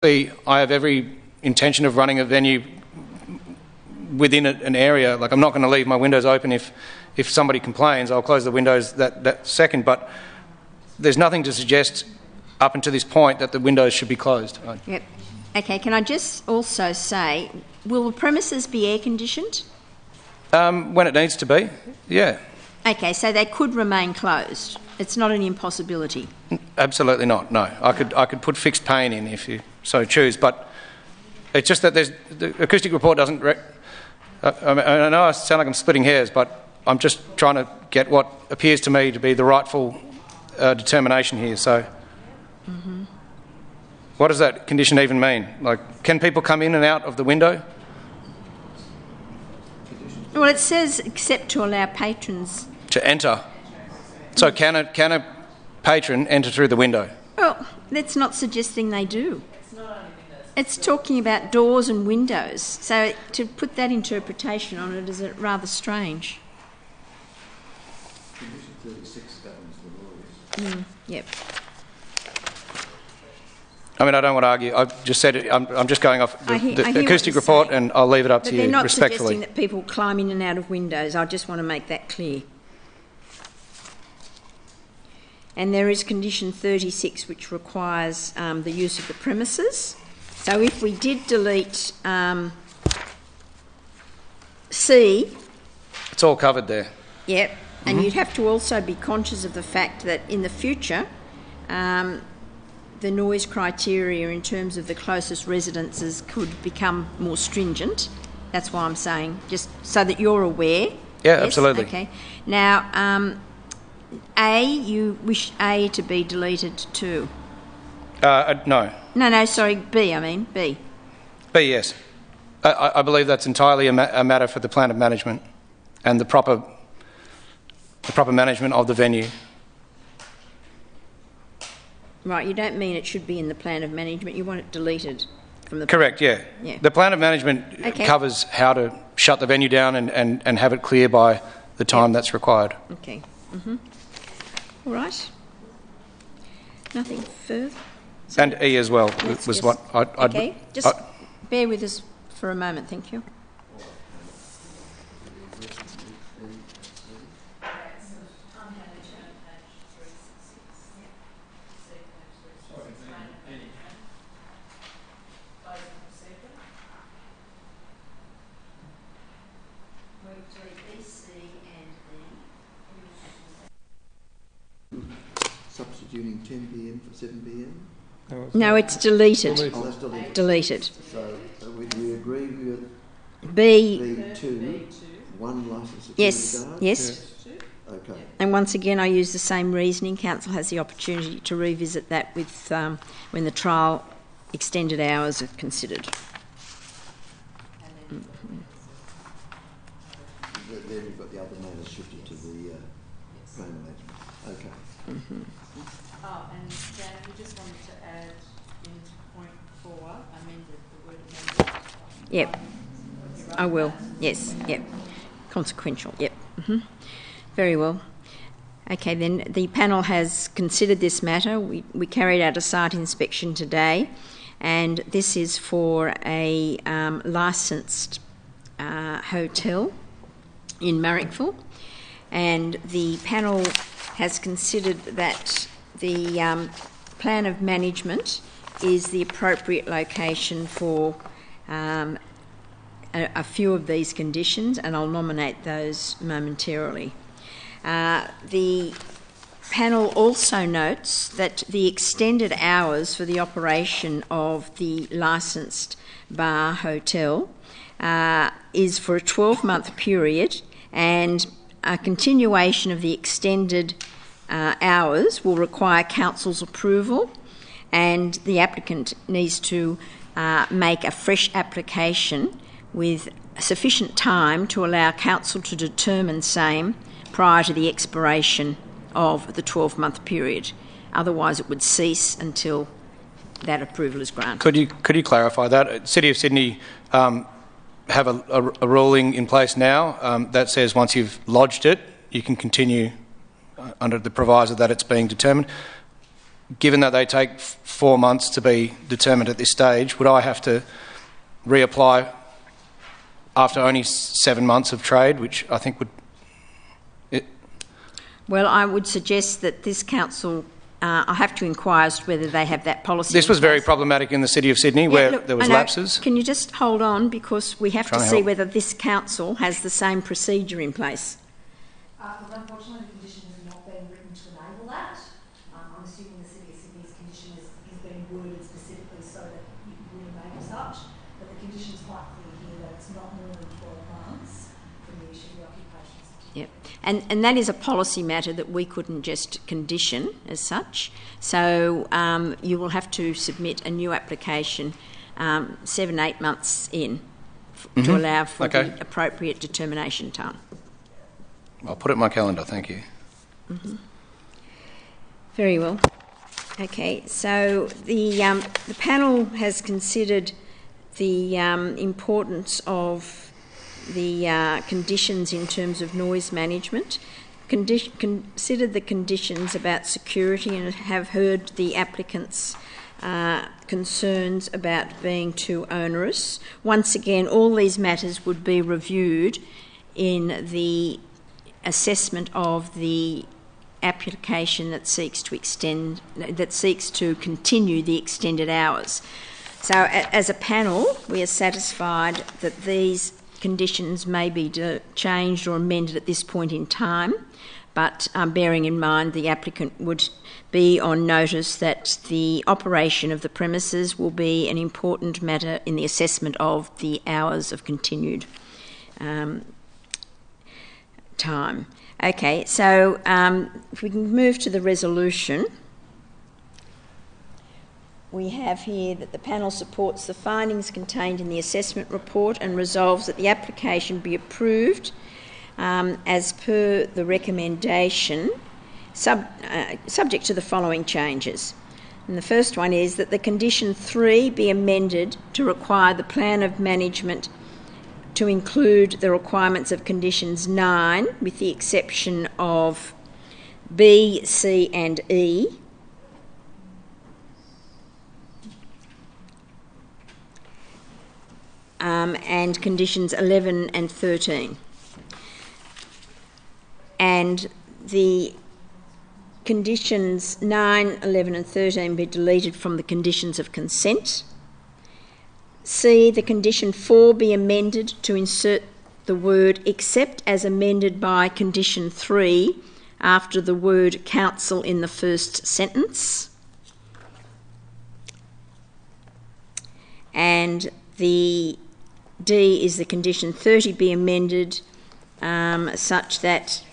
I have every intention of running a venue within an area. Like, I'm not going to leave my windows open. If somebody complains, I'll close the windows that second. But there's nothing to suggest up until this point that the windows should be closed. Yep. Okay, can I just also say, will the premises be air-conditioned? When it needs to be, yeah. Okay, so they could remain closed. It's not an impossibility. Absolutely not, no. I could put fixed pane in if you so choose, but it's just that the acoustic report doesn't... I know I sound like I'm splitting hairs, but I'm just trying to get what appears to me to be the rightful determination here. So what does that condition even mean? Like, can people come in and out of the window? Well, it says except to allow patrons... to enter. So can a patron enter through the window? Well, that's not suggesting they do. It's talking about doors and windows. So to put that interpretation on it is rather strange. Condition 36 governs the laws. Yep. I mean, I don't want to argue. I've just said it. I'm just going off the acoustic report, and I'll leave it up to you respectfully. But they're not suggesting that people climb in and out of windows. I just want to make that clear. And there is condition 36, which requires the use of the premises. So if we did delete C... It's all covered there. Yep. And you'd have to also be conscious of the fact that in the future... the noise criteria in terms of the closest residences could become more stringent. That's why I'm saying, just so that you're aware. Yeah, yes? absolutely. Okay. Now, A, you wish A to be deleted too? No. No, sorry, B, I mean, B. B, yes. I believe that's entirely a matter for the plan of management and the proper management of the venue. Right, you don't mean it should be in the plan of management, you want it deleted from the... Correct, yeah. The plan of management covers how to shut the venue down and have it clear by the time that's required. Okay. All right. Nothing further? So and E as well was what I'd... Okay, just bear with us for a moment, thank you. Substituting 10 p.m. for 7 p.m? No, it's deleted. Oh, that's deleted. Deleted. So we agree with B2. One licence security guard? Yes. Okay. And once again, I use the same reasoning. Council has the opportunity to revisit that with when the trial extended hours are considered. Then you've got the other matters shifted to the plan management. Okay. Oh, and Dan, we just wanted to add into point 4, amended the word amended. Yep, I will. Yes, yep. Consequential, yep. Very well. Okay, then the panel has considered this matter. We carried out a site inspection today, and this is for a licensed hotel in Marrickville, and the panel has considered that the plan of management is the appropriate location for a few of these conditions, and I'll nominate those momentarily. The panel also notes that the extended hours for the operation of the licensed bar hotel is for a 12-month period, and a continuation of the extended hours will require council's approval, and the applicant needs to make a fresh application with sufficient time to allow council to determine same prior to the expiration of the 12-month period. Otherwise, it would cease until that approval is granted. Could you clarify that? City of Sydney have a ruling in place now that says once you've lodged it, you can continue under the proviso that it's being determined. given that they take 4 months to be determined at this stage, would I have to reapply after only 7 months of trade, which I think would... Well, I would suggest that this council, I have to inquire as to whether they have that policy. This in was very place. problematic in the City of Sydney, where look, there was I know. lapses. Can you just hold on, because we have to Trying to see help. whether this council has the same procedure in place. Look, unfortunately, the condition has not been written to enable that. I'm assuming the City of Sydney's condition is being worded specifically so that it would enable such, but the condition's quite clear here that it's not more than 12 months from the issue of the occupation certificate. Yep. And that is a policy matter that we couldn't just condition as such. So you will have to submit a new application 7-8 months in to allow for the appropriate determination time. I'll put it in my calendar, thank you. Very well. Okay, so the panel has considered the importance of the conditions in terms of noise management, considered the conditions about security, and have heard the applicants' concerns about being too onerous. Once again, all these matters would be reviewed in the assessment of the application that seeks to continue the extended hours. So as a panel, we are satisfied that these conditions may be changed or amended at this point in time, but bearing in mind the applicant would be on notice that the operation of the premises will be an important matter in the assessment of the hours of continued time. Okay, so if we can move to the resolution. We have here that the panel supports the findings contained in the assessment report and resolves that the application be approved as per the recommendation, subject to the following changes. And the first one is that the condition 3 be amended to require the plan of management to include the requirements of conditions 9, with the exception of B, C and E. And conditions 11 and 13. And the conditions 9, 11 and 13 be deleted from the conditions of consent. C, the condition 4 be amended to insert the word except as amended by condition 3 after the word council in the first sentence. And the D is the condition 30 be amended such that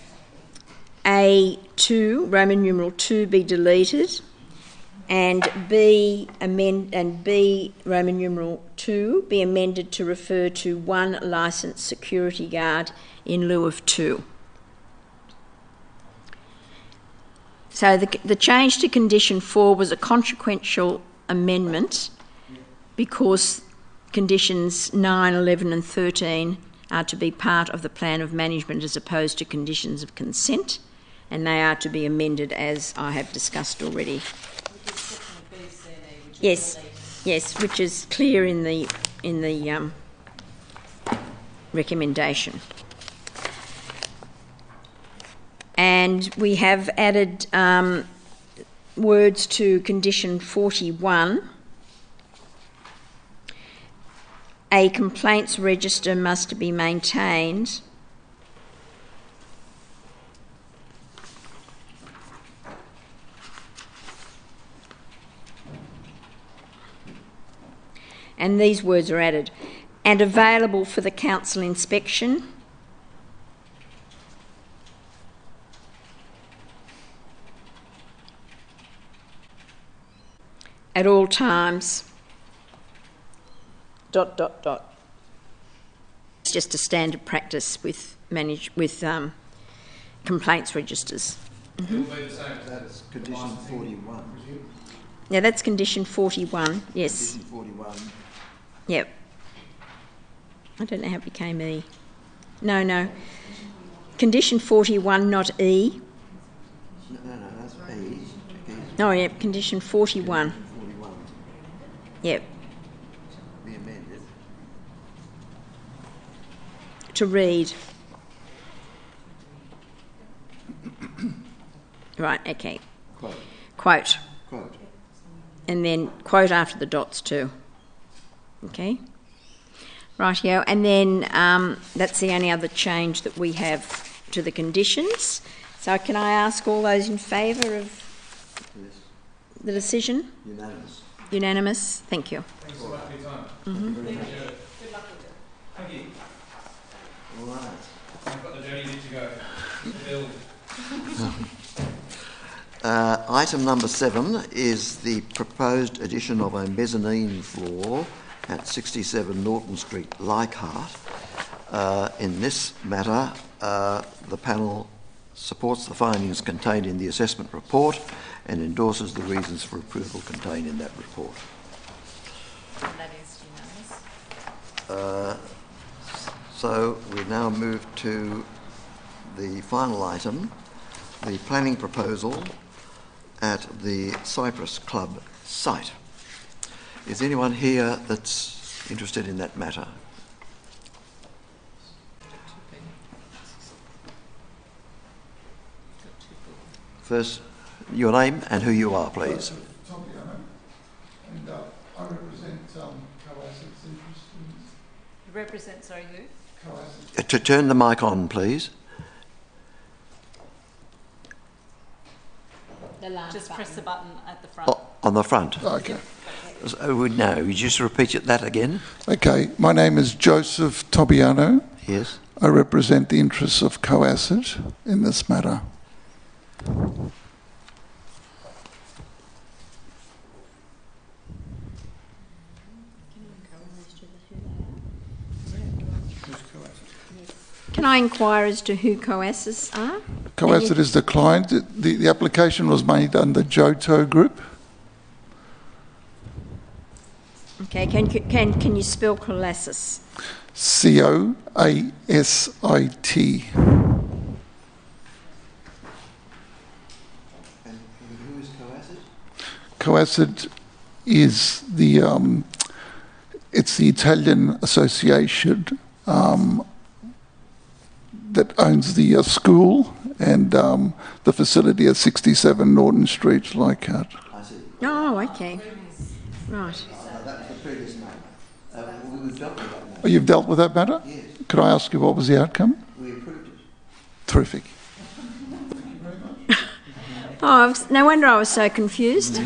A2, Roman numeral 2, be deleted, and B, Roman numeral 2, be amended to refer to 1 licensed security guard in lieu of 2. So the change to condition 4 was a consequential amendment because conditions 9, 11 and 13 are to be part of the plan of management as opposed to conditions of consent, and they are to be amended as I have discussed already. Yes, which is clear in the recommendation. And we have added words to condition 41. A complaints register must be maintained and these words are added, and available for the council inspection at all times. ... It's just a standard practice with complaints registers. It will be the same as That's condition 41. Now that's condition 41, yes. Condition 41. Yep. I don't know how it became E. No. Condition 41, not E. No, that's E. Oh, yeah, condition 41. 41 Yep, be amended. to read. Right, okay. Quote. Quote. Quote. And then quote after the dots too. Okay? Rightio. And then that's the only other change that we have to the conditions. So can I ask all those in favour of Yes. the decision? Unanimous. Unanimous? Thank you. Thanks so much for your time. Thank you very much. Thank you. All right. I've got the dirty bit to go. The build. Item number 7 is the proposed addition of a mezzanine floor at 67 Norton Street, Leichhardt. In this matter, the panel supports the findings contained in the assessment report and endorses the reasons for approval contained in that report. And that is unanimous. So we now move to the final item, the planning proposal at the Cypress Club site. Is anyone here that's interested in that matter? First, your name and who you are, please. Tom Piano, and I represent Coasset's interest in You represent, sorry, who? Coasset. To turn the mic on, please. The last Just press the button at the front. On the front. Okay. So, no, you just repeat that again. Okay, my name is Joseph Tobiano. Yes. I represent the interests of Coasset in this matter. Can I inquire as to who Coasses are? Coasset is the client. The application was made under Johto Group. Okay, can you spell Coasses? Coasit. And who is Coasset? Coasset is the it's the Italian association that owns the school and the facility at 67 Norton Street, Leichhardt. I see. Oh, okay. Right. That was the previous matter. We've dealt with that matter. Oh, you've dealt with that matter? Yes, Could I ask you what was the outcome? we approved it. Terrific. Oh, no wonder I was so confused.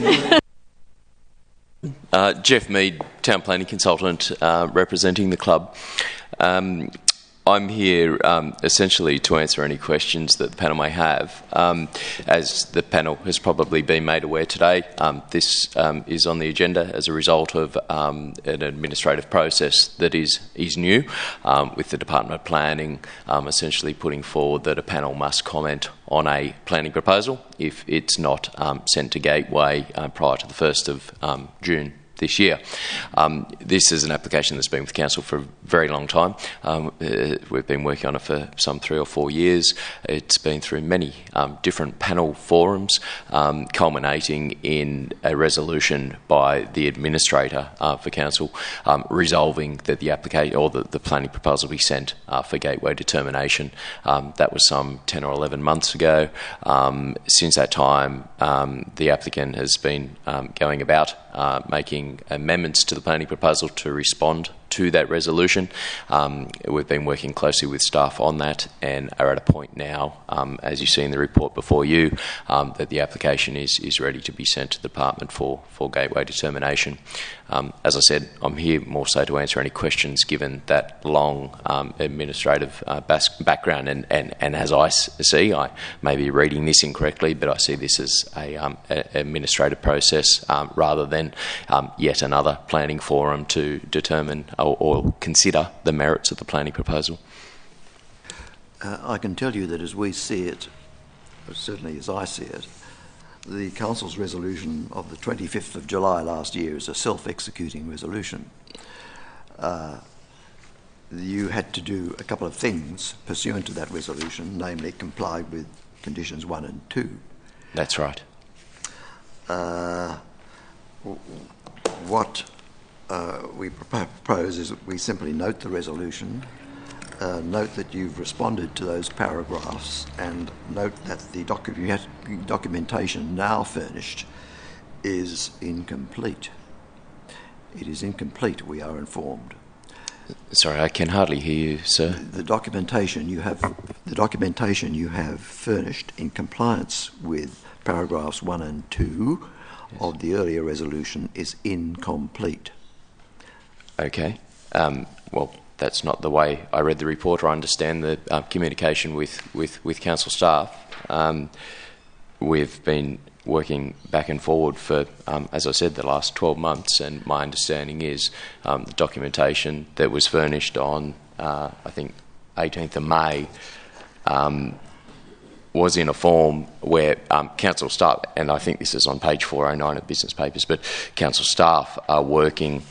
Jeff Mead, Town Planning Consultant, representing the club. I'm here essentially to answer any questions that the panel may have. As the panel has probably been made aware today, this is on the agenda as a result of an administrative process that is new, with the Department of Planning essentially putting forward that a panel must comment on a planning proposal if it's not sent to Gateway prior to the 1st of June this year. This is an application that's been with Council for a very long time. We've been working on it for some 3 or 4 years. It's been through many different panel forums, culminating in a resolution by the administrator for Council resolving that the application or the planning proposal be sent for Gateway determination. That was some 10 or 11 months ago. Since that time, the applicant has been going about making amendments to the planning proposal to respond to that resolution. We've been working closely with staff on that and are at a point now, as you see in the report before you, that the application is ready to be sent to the department for Gateway determination. As I said, I'm here more so to answer any questions given that long administrative background and as I see, I may be reading this incorrectly, but I see this as an administrative process rather than yet another planning forum to determine or consider the merits of the planning proposal. I can tell you that as we see it, certainly as I see it, the Council's resolution of the 25th of July last year is a self-executing resolution. You had to do a couple of things pursuant to that resolution, namely comply with conditions 1 and 2. That's right. what we propose is that we simply note the resolution, note that you've responded to those paragraphs, and note that the documentation now furnished is incomplete. It is incomplete, we are informed. Sorry, I can hardly hear you, sir. The documentation you have furnished in compliance with paragraphs 1 and 2 of the earlier resolution is incomplete. Okay. Well, that's not the way I read the report or understand the communication with council staff. We've been working back and forward for, as I said, the last 12 months, and my understanding is the documentation that was furnished on, I think, 18th of May was in a form where council staff, and I think this is on page 409 of business papers, but council staff are working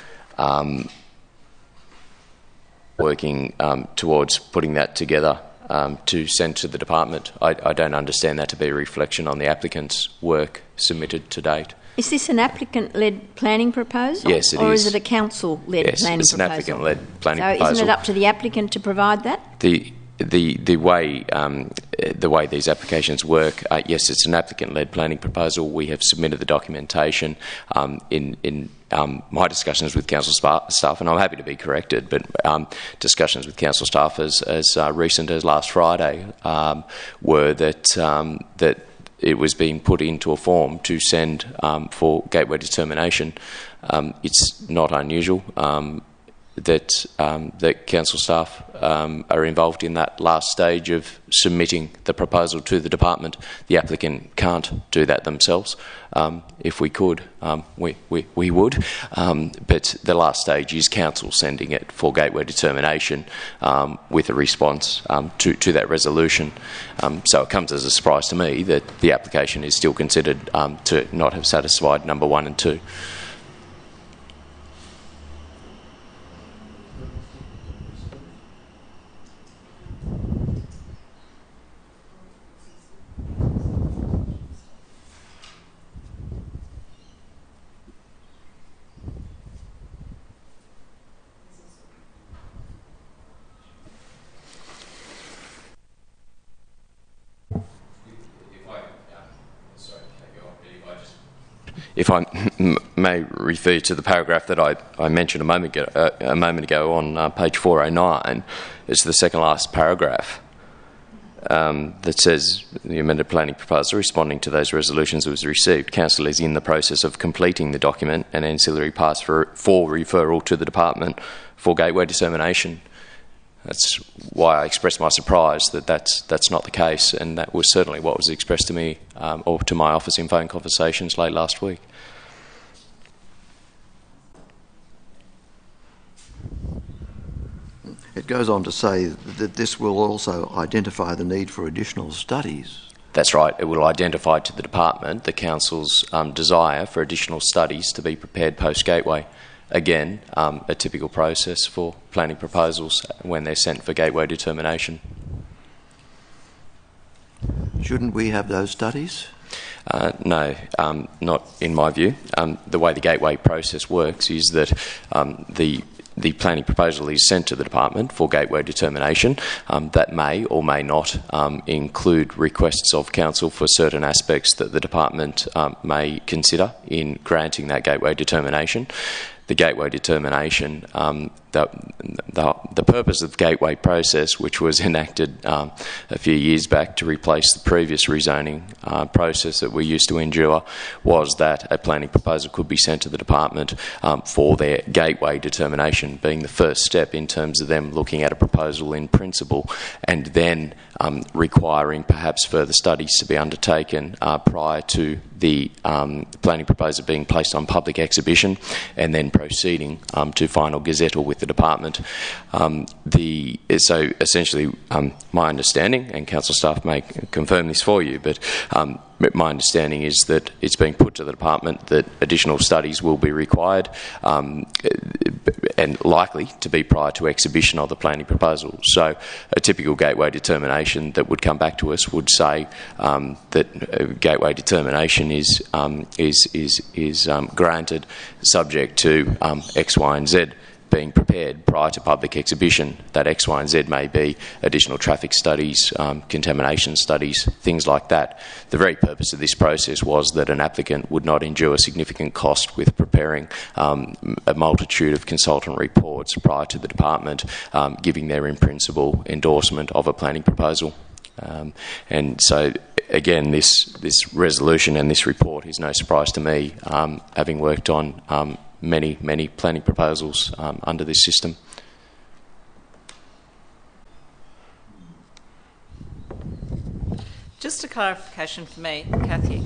towards putting that together to send to the department. I don't understand that to be a reflection on the applicant's work submitted to date. Is this an applicant-led planning proposal? Yes, it is. Or is it a council-led planning proposal? Yes, it's an applicant-led planning proposal. So isn't it up to the applicant to provide that? The way these applications work, yes, it's an applicant-led planning proposal. We have submitted the documentation in my discussions with council staff, and I'm happy to be corrected, but discussions with council staff as recent as last Friday were that it was being put into a form to send for gateway determination. It's not unusual that council staff are involved in that last stage of submitting the proposal to the department. The applicant can't do that themselves. If we could, we would. But the last stage is council sending it for gateway determination with a response to that resolution. So it comes as a surprise to me that the application is still considered to not have satisfied number 1 and 2. If I may refer to the paragraph that I mentioned a moment ago on page 409, it's the second last paragraph that says the amended planning proposal responding to those resolutions was received. Council is in the process of completing the document and ancillary parts for referral to the department for gateway determination. That's why I expressed my surprise that that's not the case, and that was certainly what was expressed to me or to my office in phone conversations late last week. It goes on to say that this will also identify the need for additional studies. That's right. It will identify to the department the council's desire for additional studies to be prepared post-gateway. Again, a typical process for planning proposals when they're sent for gateway determination. Shouldn't we have those studies? No, not in my view. The way the gateway process works is that the planning proposal is sent to the department for gateway determination. That may or may not include requests of council for certain aspects that the department may consider in granting that gateway determination. The gateway determination, the purpose of the gateway process, which was enacted a few years back to replace the previous rezoning process that we used to endure, was that a planning proposal could be sent to the department for their gateway determination, being the first step in terms of them looking at a proposal in principle and then requiring perhaps further studies to be undertaken prior to the planning proposal being placed on public exhibition and then proceeding to final gazettal with the department. So essentially, my understanding, and council staff may confirm this for you, but my understanding is that it's being put to the department that additional studies will be required, and likely to be prior to exhibition of the planning proposal. So a typical gateway determination that would come back to us would say that gateway determination is granted subject to X, Y and Z being prepared prior to public exhibition. That X, Y and Z may be additional traffic studies, contamination studies, things like that. The very purpose of this process was that an applicant would not endure significant cost with preparing a multitude of consultant reports prior to the department giving their in-principle endorsement of a planning proposal. And so, again, this resolution and this report is no surprise to me, having worked on many planning proposals under this system. Just a clarification for me, Kathy.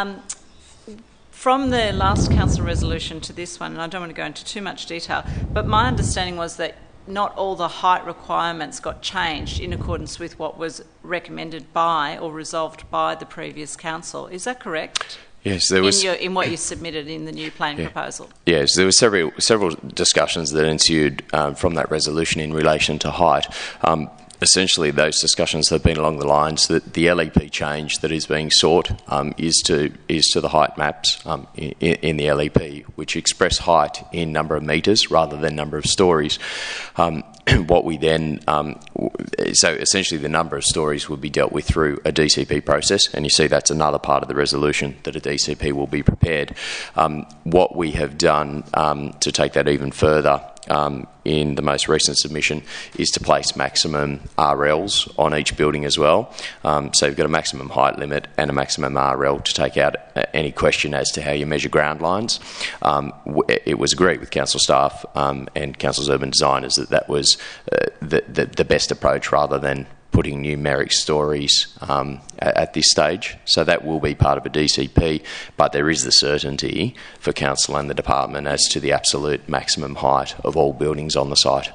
From the last council resolution to this one, and I don't want to go into too much detail, but my understanding was that not all the height requirements got changed in accordance with what was recommended by or resolved by the previous council. Is that correct? Yes, there was in what you submitted in the new planning proposal. Yes, there were several discussions that ensued from that resolution in relation to height. Essentially, those discussions have been along the lines that the LEP change that is being sought is to the height maps in the LEP, which express height in number of metres rather than number of stories. What we then, so essentially the number of stories would be dealt with through a DCP process, and you see that's another part of the resolution, that a DCP will be prepared. What we have done to take that even further in the most recent submission is to place maximum RLs on each building as well. So you've got a maximum height limit and a maximum RL to take out any question as to how you measure ground lines. It was agreed with council staff and council's urban designers that that was the best approach rather than putting numeric stories at this stage. So that will be part of a DCP, but there is the certainty for council and the department as to the absolute maximum height of all buildings on the site.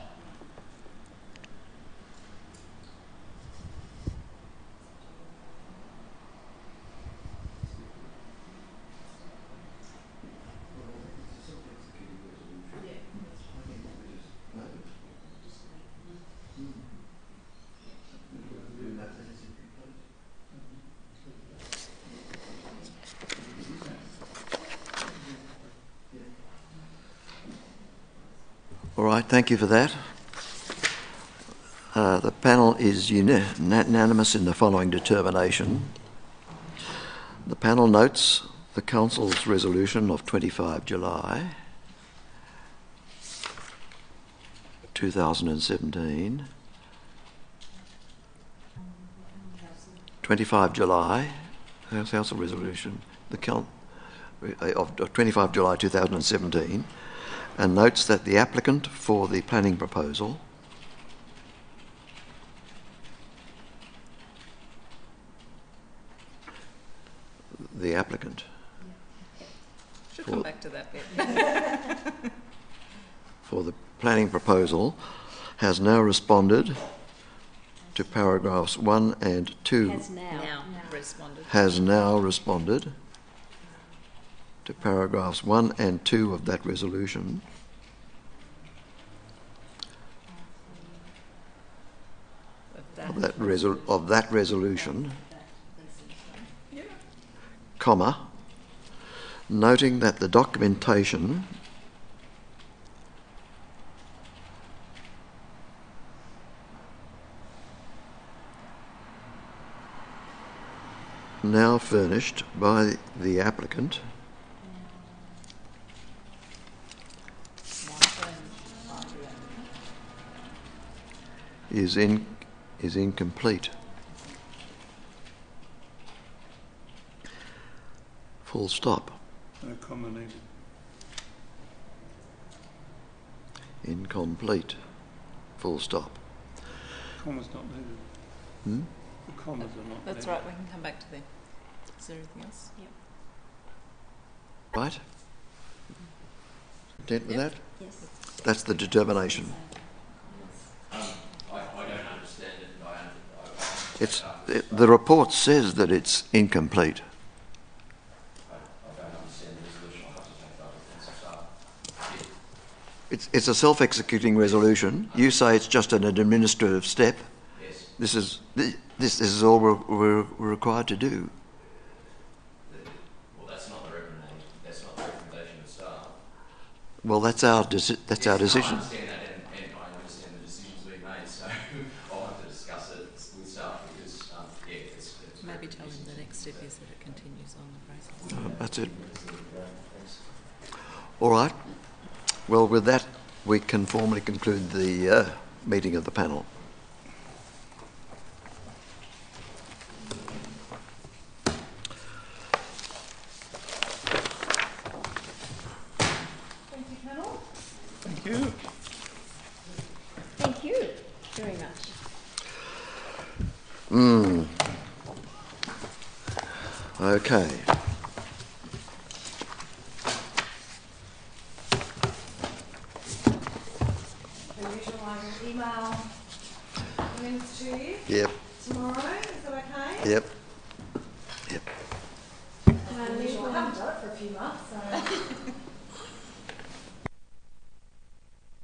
All right, thank you for that. The panel is unanimous in the following determination. The panel notes the Council's resolution of 25 July 2017. 25 July, Council resolution, of 25 July 2017, and notes that the applicant for the planning proposal Should come back to that bit. for the planning proposal has now responded to paragraphs 1 and 2. Has now responded to paragraphs 1 and 2 of that resolution. Of that resolution, comma, noting that the documentation now furnished by the applicant is incomplete. Full stop. No comma needed. Incomplete. Full stop. Comma's not needed. Hmm? The commas are not That's needed. right, we can come back to them. Is there anything else? Yep. Right? Content with that? Yes. That's the determination. I don't understand it. The report says that it's incomplete. I don't understand the resolution. I'll have to take that with council staff. It's a self-executing resolution. You say it's just an administrative step. Yes. This is all we're required to do. Well, that's not the recommendation. That's not the recommendation of staff. Well, that's our decision. I understand that, and I understand the decisions we've made. So I'll have to discuss it with staff because, it's Maybe tell him the next step is that it continues on the process. That's it. All right. Well, with that, we can formally conclude the meeting of the panel. Thank you, panel. Thank you. Thank you very much. Okay. As usual, I will email the minutes to you Yep. tomorrow. Is that okay? Yep. Yep. I haven't done it for a few months, so